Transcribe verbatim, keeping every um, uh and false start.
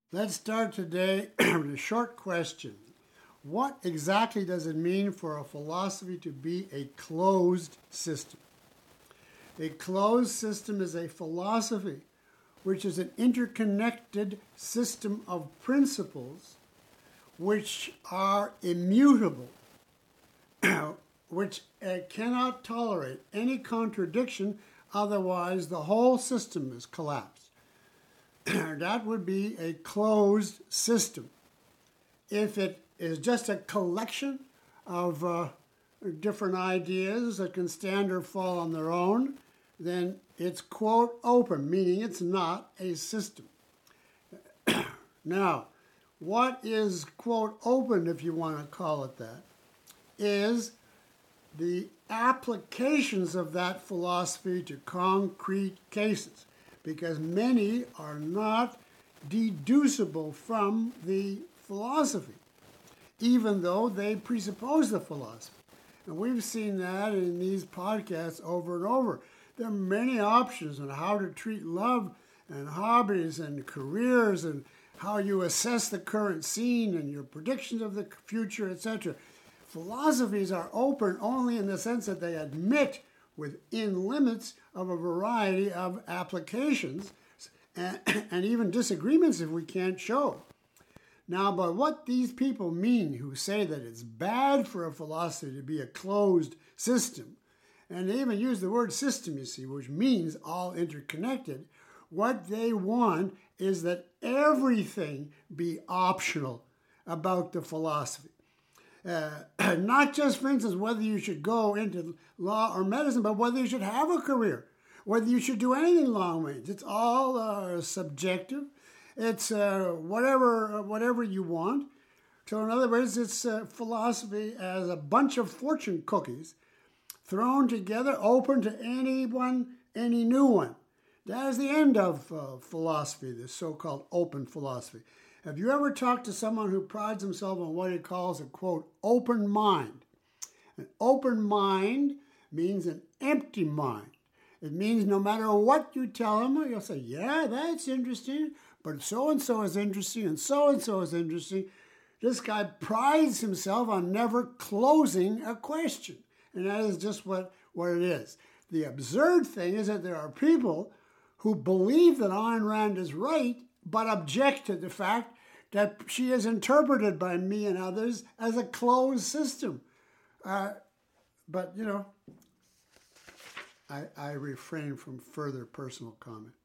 Let's start today with a short question. What exactly does it mean for a philosophy to be a closed system? A closed system is a philosophy which is an interconnected system of principles which are immutable, which uh, cannot tolerate any contradiction, otherwise the whole system is collapsed. That would be a closed system. If it is just a collection of uh, different ideas that can stand or fall on their own, then it's, quote, open, meaning it's not a system. Now, what is, quote, open, if you want to call it that, is the applications of that philosophy to concrete cases, because many are not deducible from the philosophy, even though they presuppose the philosophy. And we've seen that in these podcasts over and over. There are many options on how to treat love and hobbies and careers and how you assess the current scene and your predictions of the future, et cetera. Philosophies are open only in the sense that they admit within limits of a variety of applications and, and even disagreements if we can't show. Now, but what these people mean who say that it's bad for a philosophy to be a closed system, and they even use the word system, you see, which means all interconnected, what they want is that everything be optional about the philosophy. Uh, not just, for instance, whether you should go into law or medicine, but whether you should have a career, whether you should do anything long range. It's all uh, subjective. It's uh, whatever uh, whatever you want. So in other words, it's uh, philosophy as a bunch of fortune cookies thrown together, open to anyone, any new one. That is the end of uh, philosophy, this so-called open philosophy. Have you ever talked to someone who prides himself on what he calls a, quote, open mind? An open mind means an empty mind. It means no matter what you tell him, he'll say, yeah, that's interesting, but so-and-so is interesting, and so-and-so is interesting. This guy prides himself on never closing a question. And that is just what, what it is. The absurd thing is that there are people who believe that Ayn Rand is right, but object to the fact that she is interpreted by me and others as a closed system. Uh, but, you know, I, I refrain from further personal comment.